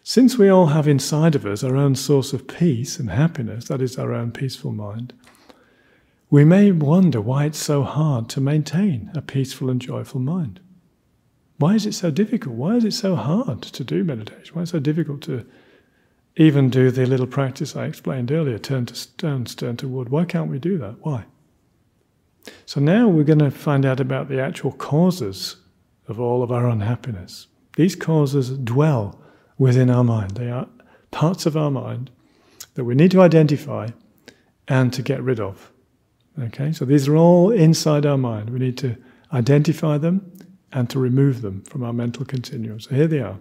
Since we all have inside of us our own source of peace and happiness, that is our own peaceful mind, we may wonder why it's so hard to maintain a peaceful and joyful mind. Why is it so difficult? Why is it so hard to do meditation? Why is it so difficult to even do the little practice I explained earlier, turn to stones, turn to wood? Why can't we do that? Why? So now we're going to find out about the actual causes of all of our unhappiness. These causes dwell within our mind. They are parts of our mind that we need to identify and to get rid of. Okay, so these are all inside our mind. We need to identify them and to remove them from our mental continuum. So here they are.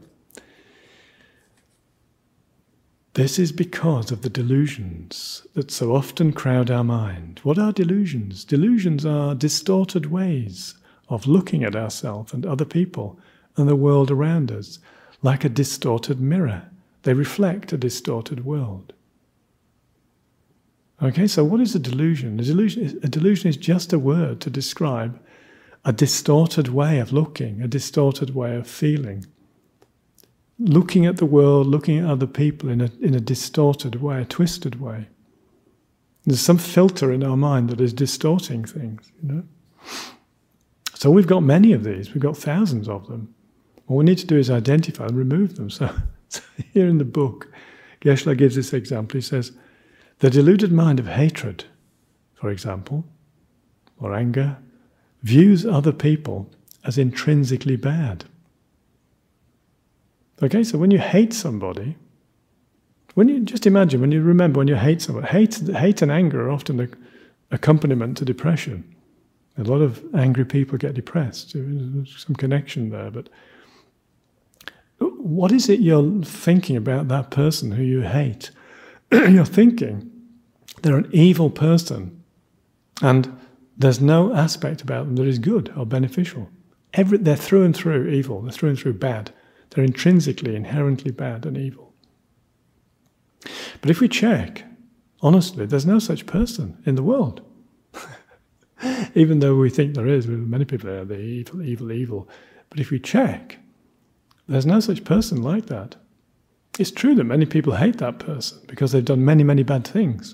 This is because of the delusions that so often crowd our mind. What are delusions? Delusions are distorted ways of looking at ourselves and other people and the world around us, like a distorted mirror. They reflect a distorted world. Okay, so what is a delusion? A delusion is just a word to describe a distorted way of looking, a distorted way of feeling. Looking at the world, looking at other people in a distorted way, a twisted way. There's some filter in our mind that is distorting things, you know. So we've got many of these, we've got thousands of them. What we need to do is identify and remove them. So here in the book, Geshe-la gives this example. He says, the deluded mind of hatred, for example, or anger, views other people as intrinsically bad. Okay, so when you hate somebody, just imagine, when you hate somebody, hate and anger are often the accompaniment to depression. A lot of angry people get depressed. There's some connection there, but what is it you're thinking about that person who you hate? You're thinking they're an evil person, and there's no aspect about them that is good or beneficial. They're through and through evil, they're through and through bad. They're intrinsically, inherently bad and evil. But if we check, honestly, there's no such person in the world. Even though we think there is, many people are the evil, evil, evil. But if we check, there's no such person like that. It's true that many people hate that person because they've done many, many bad things.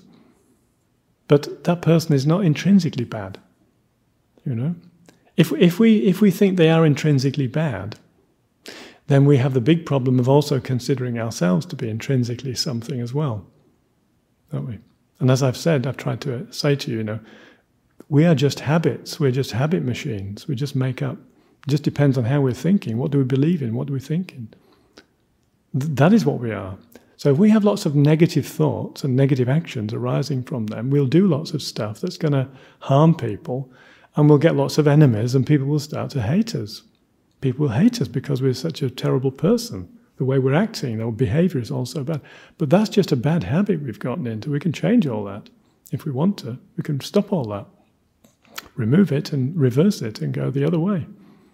But that person is not intrinsically bad. You know? If we think they are intrinsically bad, then we have the big problem of also considering ourselves to be intrinsically something as well, don't we? And as I've said, I've tried to say to you, you know, we are just habits, we're just habit machines, we just make up. It just depends on how we're thinking, what do we believe in, what do we think in. That is what we are. So if we have lots of negative thoughts and negative actions arising from them, we'll do lots of stuff that's going to harm people, and we'll get lots of enemies, and people will start to hate us. People will hate us because we're such a terrible person. The way we're acting, our behavior is also bad. But that's just a bad habit we've gotten into. We can change all that if we want to. We can stop all that, remove it and reverse it and go the other way.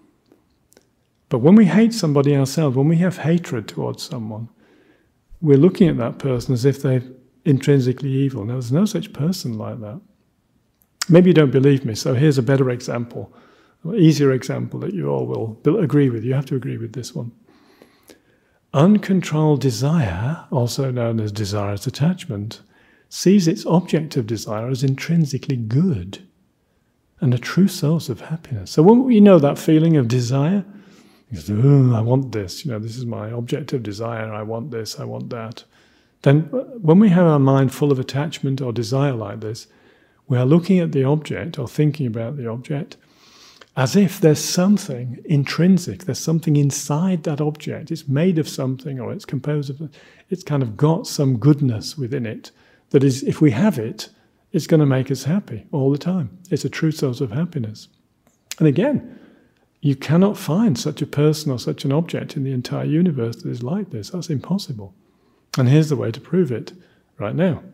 But when we hate somebody ourselves, when we have hatred towards someone, we're looking at that person as if they're intrinsically evil. Now, there's no such person like that. Maybe you don't believe me, so here's a better example. An easier example that you all will agree with. You have to agree with this one. Uncontrolled desire, also known as desirous attachment, sees its object of desire as intrinsically good and a true source of happiness. So when we know that feeling of desire, you say, oh, I want this, this is my object of desire, I want this, I want that. Then when we have our mind full of attachment or desire like this, we are looking at the object or thinking about the object as if there's something intrinsic, there's something inside that object. It's made of something, or it's composed of, it's kind of got some goodness within it that is, if we have it, it's going to make us happy all the time. It's a true source of happiness. And again, you cannot find such a person or such an object in the entire universe that is like this. That's impossible. And here's the way to prove it right now.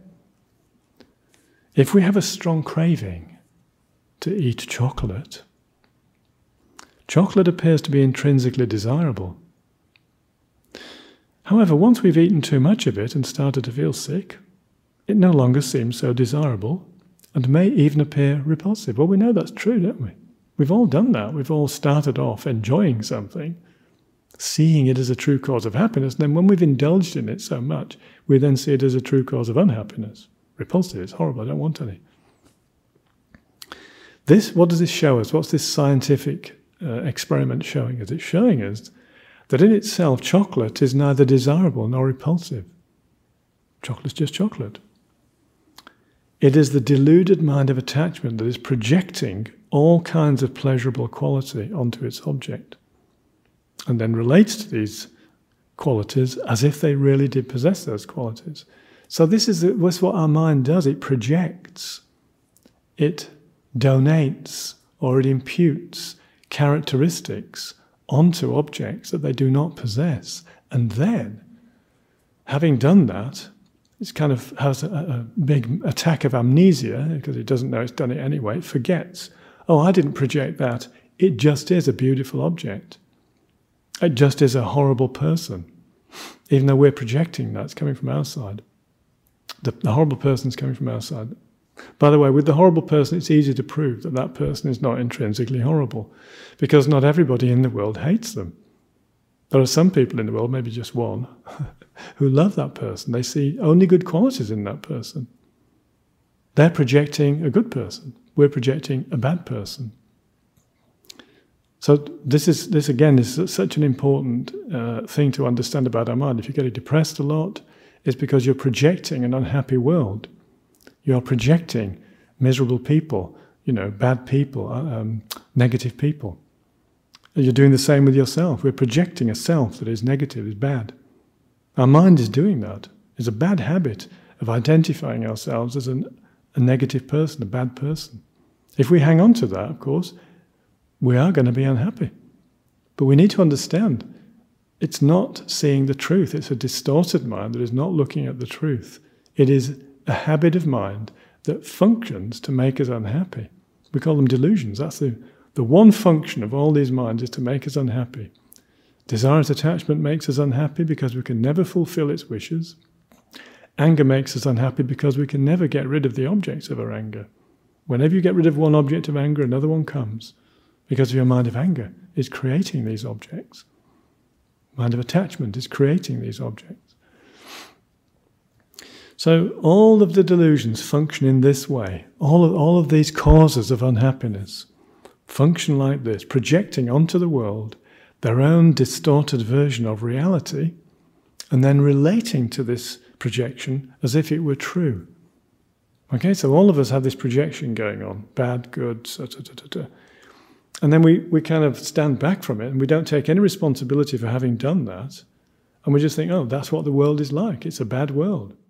If we have a strong craving to eat chocolate, chocolate appears to be intrinsically desirable. However, once we've eaten too much of it and started to feel sick, it no longer seems so desirable and may even appear repulsive. Well, we know that's true, don't we? We've all done that. We've all started off enjoying something, seeing it as a true cause of happiness. Then when we've indulged in it so much, we then see it as a true cause of unhappiness. Repulsive, it's horrible, I don't want any. What does this show us? What's this scientific experiment showing us? It's showing us that in itself chocolate is neither desirable nor repulsive. Chocolate's just chocolate. It is the deluded mind of attachment that is projecting all kinds of pleasurable quality onto its object, and then relates to these qualities as if they really did possess those qualities. So this is what our mind does. It projects, it donates, or it imputes characteristics onto objects that they do not possess. And then, having done that, it kind of has a big attack of amnesia, because it doesn't know it's done it anyway. It forgets, oh, I didn't project that. It just is a beautiful object. It just is a horrible person. Even though we're projecting that, it's coming from outside. The horrible person's coming from outside. By the way, with the horrible person, it's easy to prove that that person is not intrinsically horrible, because not everybody in the world hates them. There are some people in the world, maybe just one, who love that person. They see only good qualities in that person. They're projecting a good person. We're projecting a bad person. So this again is such an important thing to understand about our mind. If you're getting depressed a lot, it's because you're projecting an unhappy world. You're projecting miserable people, bad people, negative people. You're doing the same with yourself. We're projecting a self that is negative, is bad. Our mind is doing that. It's a bad habit of identifying ourselves as a negative person, a bad person. If we hang on to that, of course, we are going to be unhappy. But we need to understand, it's not seeing the truth. It's a distorted mind that is not looking at the truth. It is a habit of mind that functions to make us unhappy. We call them delusions. That's the one function of all these minds, is to make us unhappy. Desirous attachment makes us unhappy because we can never fulfill its wishes. Anger makes us unhappy because we can never get rid of the objects of our anger. Whenever you get rid of one object of anger, another one comes. Because your mind of anger is creating these objects. Mind of attachment is creating these objects. So all of the delusions function in this way. All of these causes of unhappiness function like this, projecting onto the world their own distorted version of reality, and then relating to this projection as if it were true. Okay, so all of us have this projection going on, bad, good, and then we kind of stand back from it, and we don't take any responsibility for having done that, and we just think, oh, that's what the world is like. It's a bad world.